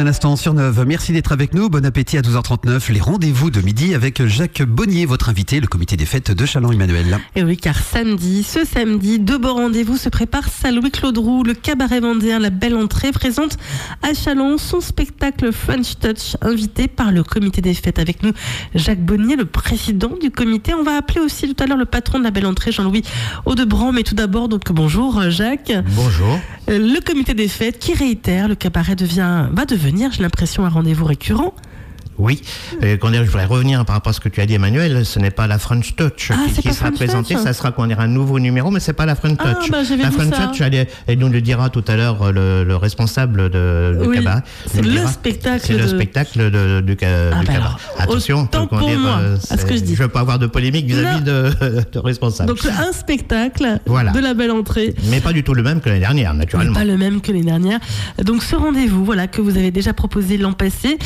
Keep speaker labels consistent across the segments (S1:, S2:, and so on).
S1: instant sur Neuve. Merci d'être avec nous. Bon appétit à 12h39. Les rendez-vous de midi avec Jacques Bonnier, votre invité, le comité des fêtes de Châlons-Emmanuel.
S2: Et oui, car ce samedi, deux beaux rendez-vous se préparent. Saint-Louis-Claude Roux, le cabaret vendéen La Belle Entrée, présente à Châlons son spectacle French Touch, invité par le comité des fêtes. Avec nous, Jacques Bonnier, le président du comité. On va appeler aussi tout à l'heure le patron de La Belle Entrée, Jean-Louis Audebrandt. Mais tout d'abord, donc bonjour Jacques.
S3: Bonjour.
S2: Le comité des fêtes qui réitère, le cabaret va devenir, j'ai l'impression, un rendez-vous récurrent.
S3: Oui, je voudrais revenir par rapport à ce que tu as dit, Emmanuel. Ce n'est pas la French Touch qui sera présentée. Ça sera un nouveau numéro, mais c'est pas la French Touch. La French Touch, et nous le dira tout à l'heure le responsable du cabaret.
S2: C'est le spectacle.
S3: C'est le spectacle du cabaret. Attention,
S2: à ce que je dis.
S3: Je veux pas avoir de polémique vis-à-vis de responsable.
S2: Donc un spectacle de La Belle Entrée.
S3: Mais pas du tout le même que l'année dernière, naturellement.
S2: Pas le même que l'année dernière. Donc ce rendez-vous, que vous avez déjà proposé l'an passé.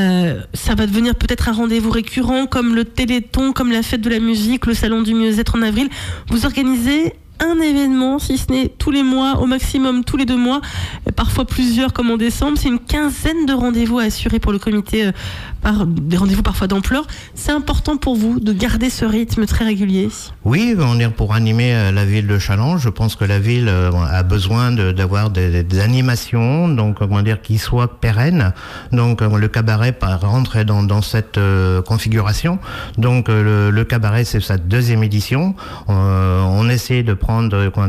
S2: Ça va devenir peut-être un rendez-vous récurrent, comme le Téléthon, comme la fête de la musique, le salon du mieux-être en avril. Vous organisez un événement, si ce n'est tous les mois, au maximum tous les 2 mois, parfois plusieurs comme en décembre. C'est une quinzaine de rendez-vous à assurer pour le comité, des rendez-vous parfois d'ampleur. C'est important pour vous de garder ce rythme très régulier? Oui,
S3: pour animer la ville de Châlons, je pense que la ville a besoin d'avoir des animations, qui soient pérennes. Donc le cabaret rentre dans cette configuration. Donc le cabaret, c'est sa 2e édition. On essaie de prendre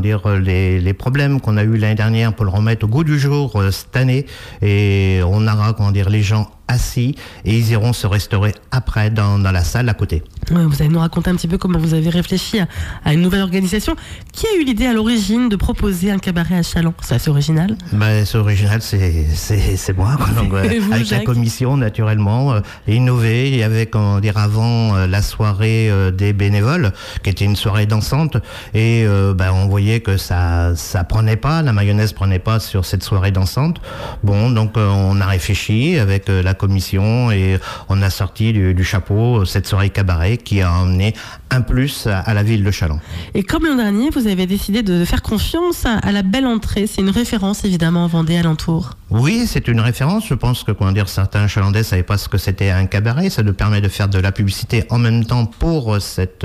S3: les problèmes qu'on a eu l'année dernière pour le remettre au goût du jour cette année, et on aura les gens assis et ils iront se restaurer après dans la salle à côté.
S2: Ouais, vous allez nous raconter un petit peu comment vous avez réfléchi à une nouvelle organisation. Qui a eu l'idée à l'origine de proposer un cabaret à Châlons? C'est assez original.
S3: C'est original, c'est moi. Avec Jacques, la commission, naturellement, innover. Il y avait avant la soirée des bénévoles, qui était une soirée dansante, et on voyait que ça prenait pas, la mayonnaise prenait pas sur cette soirée dansante. Donc on a réfléchi avec la commission et on a sorti du chapeau cette soirée cabaret qui a emmené un plus à la ville de Châlons. Et comme l'an dernier, vous avez décidé de faire confiance à La Belle Entrée. C'est une référence évidemment en Vendée alentour. Oui, c'est une référence. Je pense que certains Chalandais ne savaient pas ce que c'était un cabaret. Ça nous permet de faire de la publicité en même temps pour cette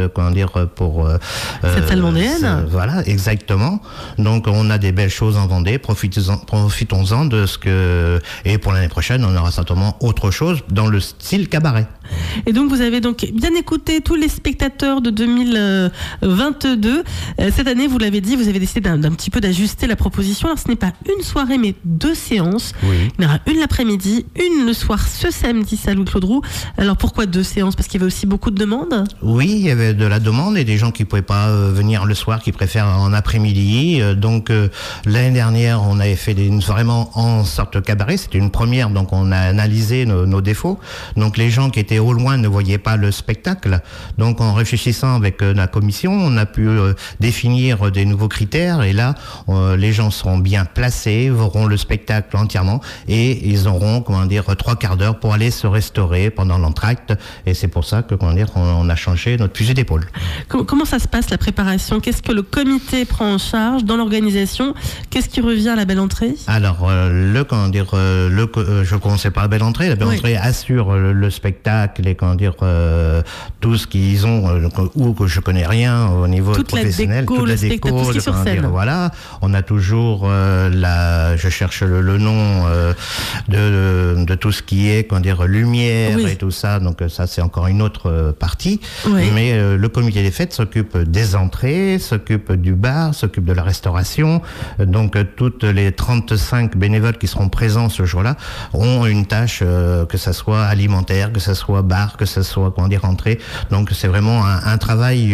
S3: salle vendéenne. Voilà, exactement. Donc on a des belles choses en Vendée. Profitons-en de ce que... Et pour l'année prochaine, on aura certainement autre chose dans le style cabaret. Et donc vous avez bien écouté tous les spectateurs de 2022. Cette année, vous l'avez dit, vous avez décidé d'un petit peu d'ajuster la proposition. Alors ce n'est pas une soirée, mais 2 séances. Oui. Il y en aura une l'après-midi, une le soir ce samedi, Saint-Louis-Claude Roux. Alors pourquoi 2 séances? Parce qu'il y avait aussi beaucoup de demandes? Oui, il y avait de la demande et des gens qui ne pouvaient pas venir le soir, qui préfèrent en après-midi. Donc l'année dernière, on avait fait vraiment en sorte de cabaret. C'était une première, donc on a analysé nos défauts. Donc les gens qui étaient au loin ne voyaient pas le spectacle. Donc en réfléchissant avec la commission, on a pu définir des nouveaux critères, et là les gens seront bien placés, verront le spectacle entièrement, et ils auront 3 quarts d'heure pour aller se restaurer pendant l'entracte, et c'est pour ça que on a changé notre fusil d'épaule. Comment ça se passe la préparation? Qu'est-ce que le comité prend en charge dans l'organisation? Qu'est-ce qui revient à La Belle Entrée? Alors je ne connaissais pas La Belle Entrée. La Belle Entrée assure le spectacle et tout ce qu'ils ont, ou que je connais rien au niveau professionnel, toute la déco, tout ce qui est sur scène. Voilà, on a toujours je cherche le nom de tout ce qui est lumière et tout ça. Donc ça c'est encore une autre partie. Oui. Mais le comité des fêtes s'occupe des entrées, s'occupe du bar, s'occupe de la restauration. Donc toutes les 35 bénévoles qui seront présents ce jour-là ont une tâche, que ça soit alimentaire, que ça soit bar, que ça soit entrée. Donc c'est vraiment un travail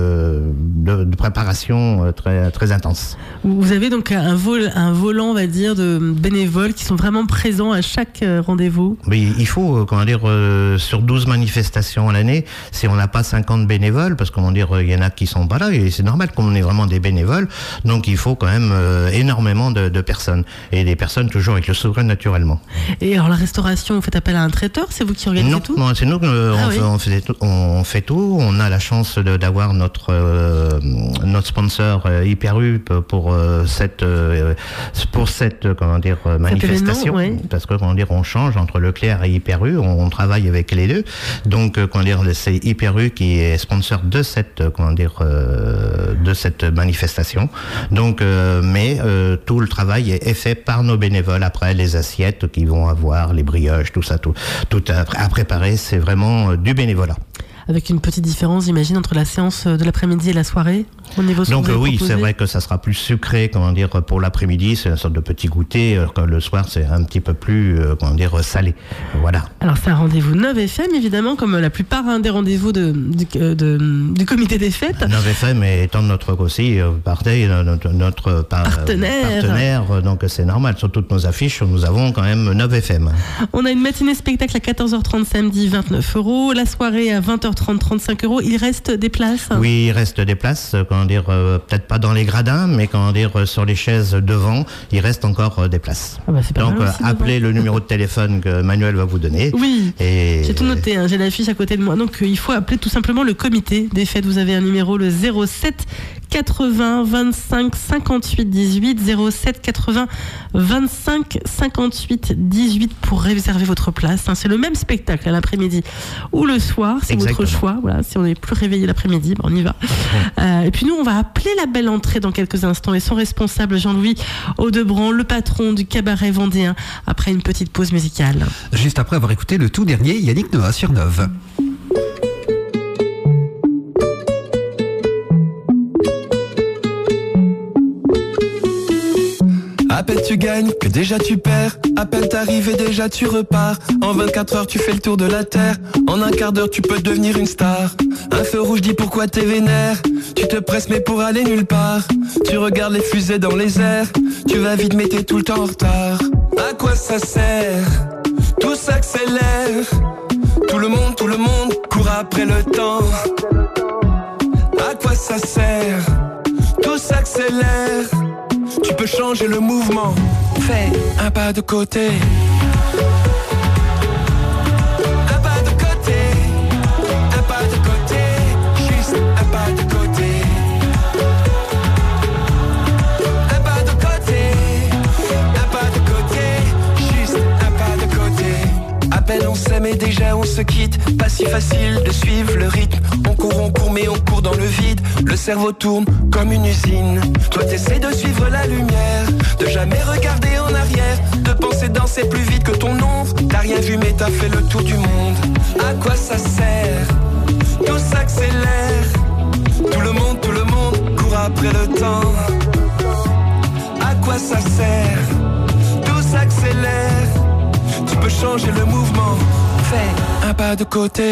S3: de préparation très, très intense. Vous avez donc un volant, on va dire, de bénévoles qui sont vraiment présents à chaque rendez-vous? Oui, il faut, sur 12 manifestations à l'année, si on n'a pas 50 bénévoles, parce il y en a qui sont pas là, et c'est normal qu'on ait vraiment des bénévoles, donc il faut quand même énormément de personnes, et des personnes toujours avec le sourire naturellement. Et alors la restauration
S2: vous faites appel à un traiteur? C'est vous qui organisez tout?
S3: Non, c'est nous on fait tout. On a la chance d'avoir notre sponsor Hyper-U pour cette manifestation, parce que on change entre Leclerc et Hyper-U, on travaille avec les deux. Donc c'est Hyper-U qui est sponsor de cette manifestation. Donc mais tout le travail est fait par nos bénévoles. Après, les assiettes qu'ils vont avoir, les brioches, tout à préparer, c'est vraiment du bénévolat.
S2: Avec une petite différence, j'imagine, entre la séance de l'après-midi et la soirée au niveau de ce que vous avez proposé.
S3: C'est vrai que ça sera plus sucré, pour l'après-midi, c'est une sorte de petit goûter, alors que le soir, c'est un petit peu plus, salé. Voilà.
S2: Alors, c'est un rendez-vous 9FM, évidemment, comme la plupart des rendez-vous du comité des fêtes.
S3: 9FM étant notre partenaire, donc c'est normal. Sur toutes nos affiches, nous avons quand même 9FM.
S2: On a une matinée spectacle à 14h30 samedi, 29 €. La soirée à 20h30, 35 €. Il reste des places?
S3: Oui, il reste des places, peut-être pas dans les gradins, mais sur les chaises devant, il reste encore des places. Donc appelez le numéro de téléphone que Manuel va vous donner.
S2: Oui, j'ai tout noté, j'ai l'affiche à côté de moi. Donc il faut appeler tout simplement le comité des fêtes. Vous avez un numéro, le 07 80 25 58 18, 07 80 25 58 18 pour réserver votre place. C'est le même spectacle à l'après-midi ou le soir, c'est votre choix. Voilà, si on n'est plus réveillé l'après-midi, on y va. Et puis nous, on va appeler la belle entrée dans quelques instants et son responsable Jean-Louis Audebran, le patron du cabaret vendéen, après une petite pause musicale.
S1: Juste après avoir écouté le tout dernier Yannick Noah sur Neuve.
S4: Appel tu gagnes, que déjà tu perds. Appel t'arrive et déjà tu repars. En 24 heures tu fais le tour de la terre. En un quart d'heure tu peux devenir une star. Un feu rouge dit pourquoi t'es vénère. Tu te presses mais pour aller nulle part. Tu regardes les fusées dans les airs. Tu vas vite mais t'es tout le temps en retard. À quoi ça sert? Tout s'accélère. Tout le monde court après le temps. À quoi ça sert? Tout s'accélère. Tu peux changer le mouvement. Fais un pas de côté. Un pas de côté. Un pas de côté. Juste un pas de côté. Un pas de côté. Un pas de côté. Juste un pas de côté. Appel, on s'aime et déjà on se quitte. Pas si facile de suivre le rythme. On court mais on court dans le vide. Le cerveau tourne comme une usine. Toi t'essaies de suivre la lumière, de jamais regarder en arrière, de penser danser plus vite que ton ombre. T'as rien vu mais t'as fait le tour du monde. À quoi ça sert? Tout s'accélère. Tout le monde court après le temps. À quoi ça sert? Tout s'accélère. Tu peux changer le mouvement. Fais un pas de côté.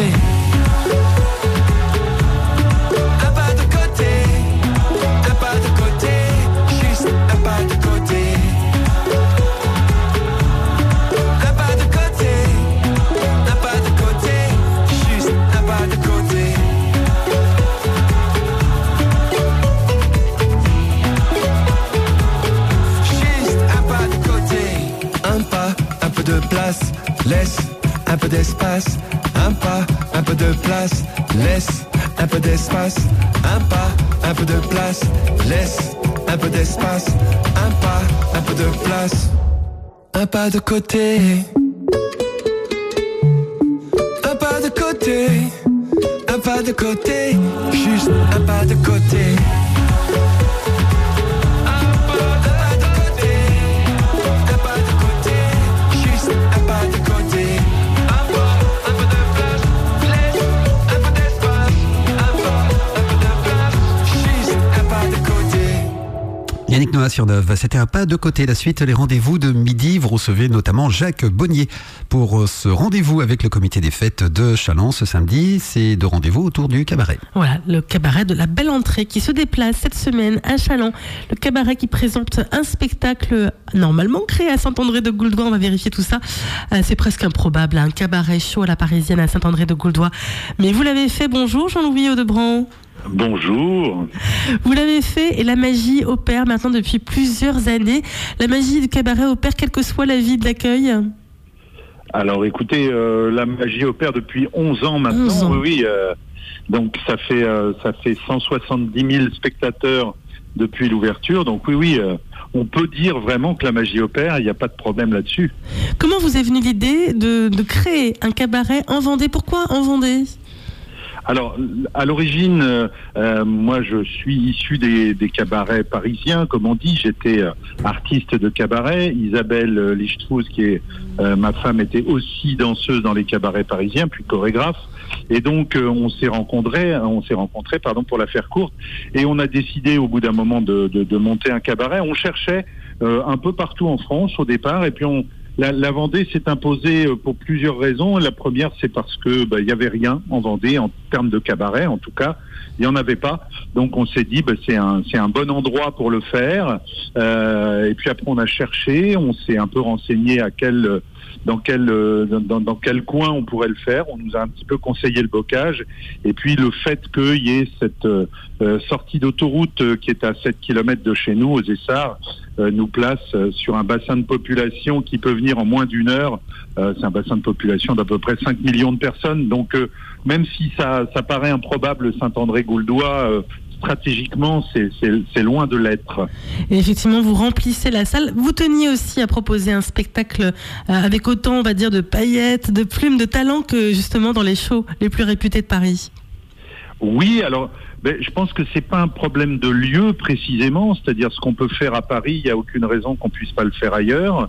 S4: Laisse un peu d'espace, un pas, un peu de place. Laisse un peu d'espace, un pas, un peu de place. Laisse un peu d'espace, un pas, un peu de place. Un pas de côté. Un pas de côté. Un pas de côté. Juste un pas de côté.
S1: Yannick Noah sur Neuve, c'était un pas de côté. La suite, les rendez-vous de midi. Vous recevez notamment Jacques Bonnier pour ce rendez-vous avec le comité des fêtes de Challans ce samedi. C'est de rendez-vous autour du cabaret.
S2: Voilà, le cabaret de la belle entrée qui se déplace cette semaine à Challans. Le cabaret qui présente un spectacle normalement créé à Saint-André-de-Gouldois. On va vérifier tout ça. C'est presque improbable, un cabaret chaud à la parisienne à Saint-André-de-Gouldois. Mais vous l'avez fait. Bonjour Jean-Louis Audebran.
S5: Bonjour.
S2: Vous l'avez fait et la magie opère maintenant depuis plusieurs années. La magie du cabaret opère quelle que soit la vie de l'accueil.
S5: Alors écoutez, la magie opère depuis 11 ans maintenant.
S2: 11 ans.
S5: Oui. Donc ça fait 170 000 spectateurs depuis l'ouverture. Donc oui, on peut dire vraiment que la magie opère, il n'y a pas de problème là-dessus.
S2: Comment vous est venue l'idée de créer un cabaret en Vendée? Pourquoi en Vendée?
S5: Alors, à l'origine, moi, je suis issu des cabarets parisiens, comme on dit. J'étais artiste de cabaret. Isabelle Lichtrousse, qui est ma femme, était aussi danseuse dans les cabarets parisiens, puis chorégraphe. Et donc, on s'est rencontrés, pour la faire courte, et on a décidé, au bout d'un moment, de monter un cabaret. On cherchait un peu partout en France au départ, et puis la Vendée s'est imposée pour plusieurs raisons. La première, c'est parce que il y avait rien en Vendée en termes de cabaret, en tout cas, il y en avait pas. Donc on s'est dit c'est un bon endroit pour le faire. Et puis après on a cherché, on s'est un peu renseigné dans quel coin on pourrait le faire. On nous a un petit peu conseillé le Bocage. Et puis le fait qu'il y ait cette sortie d'autoroute qui est à 7 km de chez nous, aux Essarts, nous place sur un bassin de population qui peut venir en moins d'une heure. C'est un bassin de population d'à peu près 5 millions de personnes. Donc même si ça paraît improbable, Saint-André-Gouldois, stratégiquement, c'est loin de l'être.
S2: Et effectivement, vous remplissez la salle. Vous teniez aussi à proposer un spectacle avec autant, on va dire, de paillettes, de plumes, de talent que justement dans les shows les plus réputés de Paris.
S5: Oui, alors je pense que c'est pas un problème de lieu précisément, c'est-à-dire ce qu'on peut faire à Paris, il n'y a aucune raison qu'on puisse pas le faire ailleurs.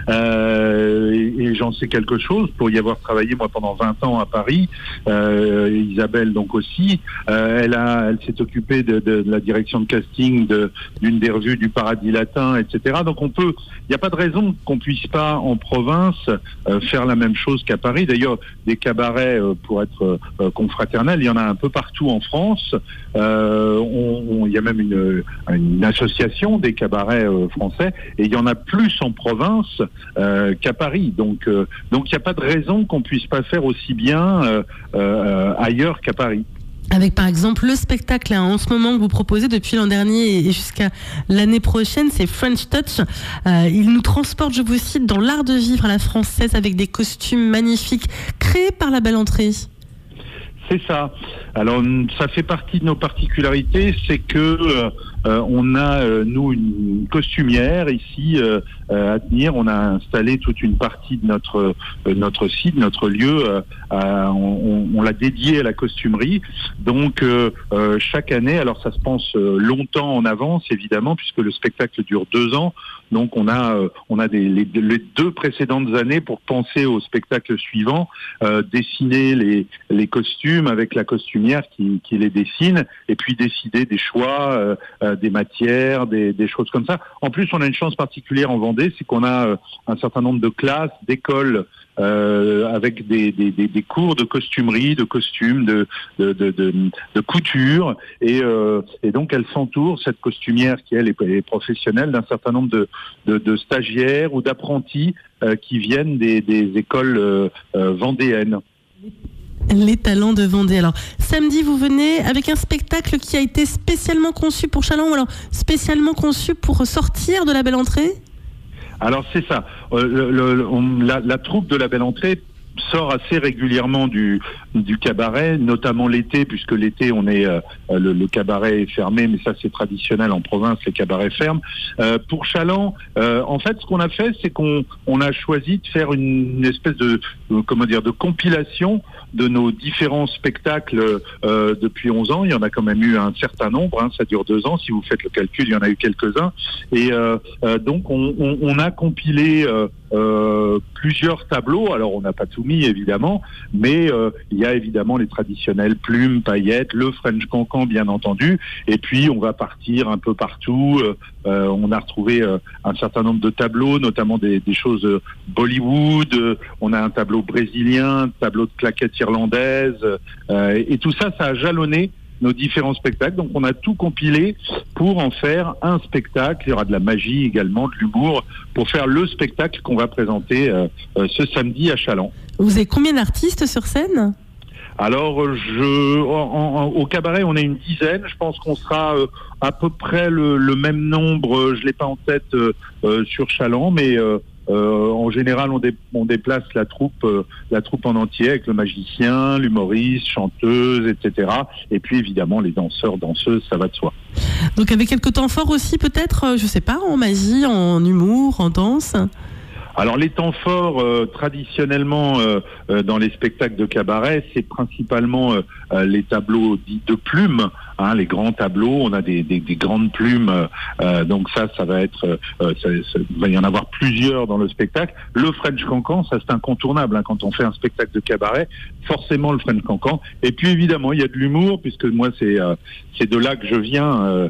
S5: Et j'en sais quelque chose pour y avoir travaillé moi pendant 20 ans à Paris. Isabelle donc aussi. Elle s'est occupée de la direction de casting d'une des revues du Paradis Latin, etc. Donc il n'y a pas de raison qu'on puisse pas en province faire la même chose qu'à Paris. D'ailleurs, des cabarets pour être confraternels, il y en a un peu partout en France. Il y a même une association des cabarets français, et il y en a plus en province qu'à Paris. Donc il n'y a pas de raison qu'on puisse pas faire aussi bien ailleurs qu'à Paris.
S2: Avec par exemple le spectacle en ce moment que vous proposez depuis l'an dernier et jusqu'à l'année prochaine, c'est French Touch. Il nous transporte, je vous cite, dans l'art de vivre à la française avec des costumes magnifiques créés par la Belle Entrée.
S5: C'est ça. Alors, ça fait partie de nos particularités, c'est que on a, nous, une costumière ici à tenir. On a installé toute une partie de notre site, notre lieu. On l'a dédié à la costumerie. Donc, chaque année, alors ça se pense longtemps en avance, évidemment, puisque le spectacle dure 2 ans. Donc, on a les 2 précédentes années pour penser au spectacle suivant, dessiner les costumes avec la costumière qui les dessine, et puis décider des choix, des matières, des choses comme ça. En plus, on a une chance particulière en Vendée, c'est qu'on a un certain nombre de classes, d'écoles, avec des cours de costumerie, de costumes, de couture, et donc elle s'entoure, cette costumière qui elle est professionnelle, d'un certain nombre de stagiaires ou d'apprentis qui viennent des écoles vendéennes.
S2: Les talents de Vendée. Alors, samedi, vous venez avec un spectacle qui a été spécialement conçu pour Châlons, ou alors spécialement conçu pour sortir de la Belle Entrée ?
S5: Alors, c'est ça. La troupe de la Belle Entrée sort assez régulièrement du cabaret, notamment l'été, puisque l'été on est le cabaret est fermé, mais ça c'est traditionnel en province, les cabarets ferment. Pour Châlons, en fait, ce qu'on a fait, c'est qu'on a choisi de faire une espèce de compilation de nos différents spectacles depuis 11 ans. Il y en a quand même eu un certain nombre, ça dure 2 ans. Si vous faites le calcul, il y en a eu quelques-uns. Et donc on a compilé plusieurs tableaux. Alors on n'a pas tout mis évidemment, mais il y a évidemment les traditionnels plumes, paillettes, le French Cancan bien entendu, et puis on va partir un peu partout. On a retrouvé un certain nombre de tableaux, notamment des choses Bollywood. On a un tableau brésilien, un tableau de claquettes irlandaises, et tout ça a jalonné nos différents spectacles. Donc on a tout compilé pour en faire un spectacle. Il y aura de la magie également, de l'humour, pour faire le spectacle qu'on va présenter ce samedi à Châlons.
S2: Vous avez combien d'artistes sur scène ?
S5: Alors, au cabaret, on est une dizaine. Je pense qu'on sera à peu près le même nombre. Je l'ai pas en tête sur Châlons, mais en général, on déplace la troupe en entier avec le magicien, l'humoriste, chanteuse, etc. Et puis évidemment les danseurs, danseuses, ça va de soi.
S2: Donc avec quelques temps forts aussi peut-être, je sais pas, en magie, en humour, en danse.
S5: Alors les temps forts, traditionnellement, dans les spectacles de cabaret, c'est principalement les tableaux dits de plumes, hein, les grands tableaux. On a des grandes plumes, donc ça va être, il va y en avoir plusieurs dans le spectacle. Le French Cancan, ça c'est incontournable, hein, quand on fait un spectacle de cabaret, forcément le French Cancan. Et puis évidemment, il y a de l'humour, puisque moi c'est de là que je viens,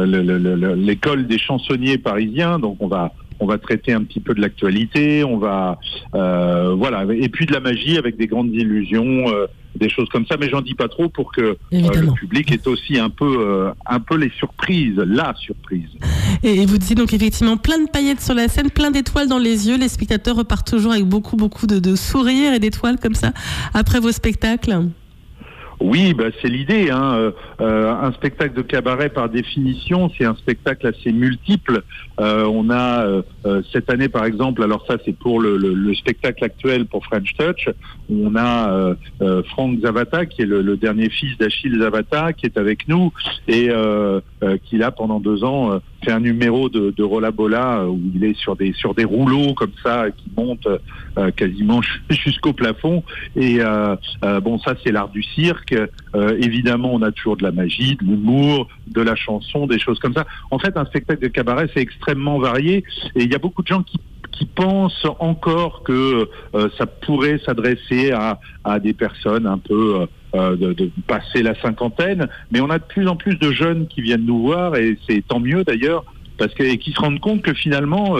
S5: l'école des chansonniers parisiens, donc on va traiter un petit peu de l'actualité, on va voilà, et puis de la magie avec des grandes illusions, des choses comme ça, mais j'en dis pas trop pour que le public ait aussi un peu les surprises, la surprise.
S2: Et vous dites donc effectivement plein de paillettes sur la scène, plein d'étoiles dans les yeux, les spectateurs repartent toujours avec beaucoup de sourires et d'étoiles comme ça après vos spectacles.
S5: Oui, c'est l'idée, hein. Un spectacle de cabaret, par définition, c'est un spectacle assez multiple. On a cette année, par exemple, alors ça c'est pour le spectacle actuel pour French Touch, on a Frank Zavata, qui est le dernier fils d'Achille Zavata, qui est avec nous et qui là pendant 2 ans fait un numéro de Rolla Bola où il est sur des rouleaux comme ça qui montent quasiment jusqu'au plafond. Et bon, ça c'est l'art du cirque. Évidemment, on a toujours de la magie, de l'humour, de la chanson, des choses comme ça. En fait, un spectacle de cabaret, c'est extrêmement varié. Et il y a beaucoup de gens qui pensent encore que ça pourrait s'adresser à des personnes un peu de passer la cinquantaine. Mais on a de plus en plus de jeunes qui viennent nous voir, et c'est tant mieux d'ailleurs, et qui se rendent compte que finalement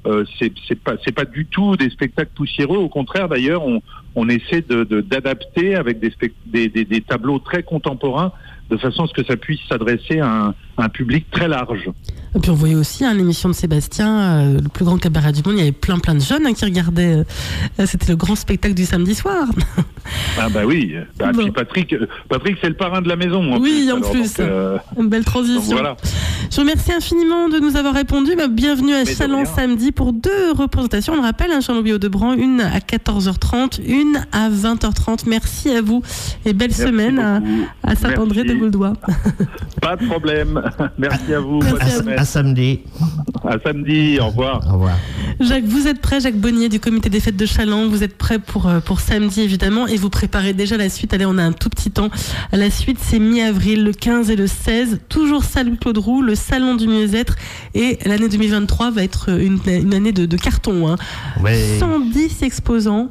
S5: c'est pas du tout des spectacles poussiéreux. Au contraire, d'ailleurs, on essaie d'adapter avec des tableaux très contemporains, de façon à ce que ça puisse s'adresser à un public très large.
S2: Et puis on voyait aussi l'émission de Sébastien, le plus grand cabaret du monde, il y avait plein de jeunes qui regardaient, c'était le grand spectacle du samedi soir.
S5: Ah bah oui, bon. Puis Patrick c'est le parrain de la maison.
S2: Oui, en plus. Une belle transition.
S5: Voilà.
S2: Je vous remercie infiniment de nous avoir répondu. Bienvenue à Châlons samedi pour 2 représentations. On le rappelle, Jean-Louis Audebrandt, une à 14h30, une à 20h30. Merci à vous et belle semaine à Saint-André de Gauldois.
S5: Pas de problème. Merci à vous.
S3: À samedi.
S5: À samedi, au revoir.
S3: Au revoir.
S2: Jacques, vous êtes prêt, Jacques Bonnier du comité des fêtes de Châlons, vous êtes prêt pour samedi évidemment, et vous préparez déjà la suite. Allez, on a un tout petit temps. La suite, c'est mi-avril, le 15 et le 16, toujours salle Claude Roux, le salon du mieux-être, et l'année 2023 va être une année de carton, hein. Ouais. 110 exposants.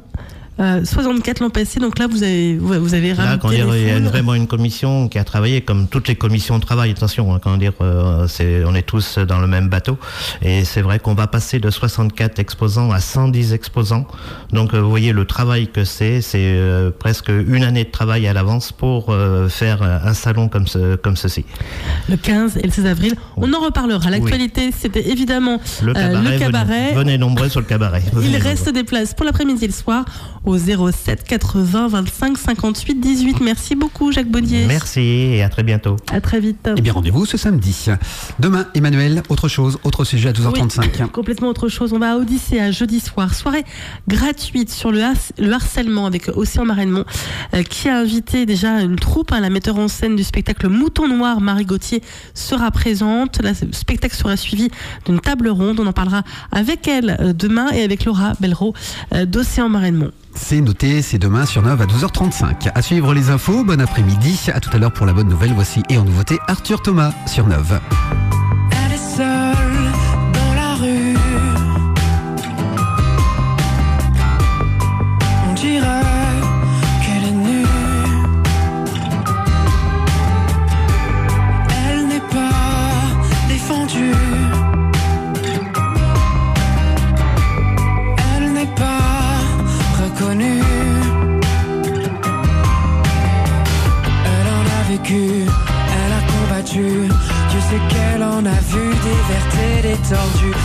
S2: 64 l'an passé, donc là vous avez
S3: là, quand dire, il y a vraiment une commission qui a travaillé comme toutes les commissions de travail. Attention, hein, quand dire, on est tous dans le même bateau, et c'est vrai qu'on va passer de 64 exposants à 110 exposants. Donc vous voyez le travail que c'est presque une année de travail à l'avance pour faire un salon comme ceci.
S2: Le 15 et le 16 avril, on en reparlera. L'actualité, c'était évidemment le cabaret.
S3: Venez nombreux sur le cabaret.
S2: Il reste des places pour l'après-midi et le soir au 07 80 25 58 18. Merci beaucoup, Jacques Bonnier.
S3: Merci et à très bientôt.
S2: À très vite.
S1: Et bien, rendez-vous ce samedi. Demain, Emmanuel, autre sujet à 12h35.
S2: Oui, complètement autre chose. On va à Odyssée jeudi soir. Soirée gratuite sur le harcèlement avec Océan Marennemont, qui a invité déjà une troupe. La metteur en scène du spectacle Mouton Noir, Marie Gauthier, sera présente. Le spectacle sera suivi d'une table ronde. On en parlera avec elle demain et avec Laura Bellereau d'Océan Marennemont.
S1: C'est noté, c'est demain sur 9 à 12h35. À suivre les infos, bon après-midi. À tout à l'heure pour la bonne nouvelle. Voici et en nouveauté Arthur Thomas sur 9.
S4: Elle est seule dans la rue. On dirait qu'elle est nue. Elle n'est pas défendue. Elle n'est pas reconnue. Elle en a vécu, elle a combattu. Tu sais qu'elle en a vu des vertes et des tordus.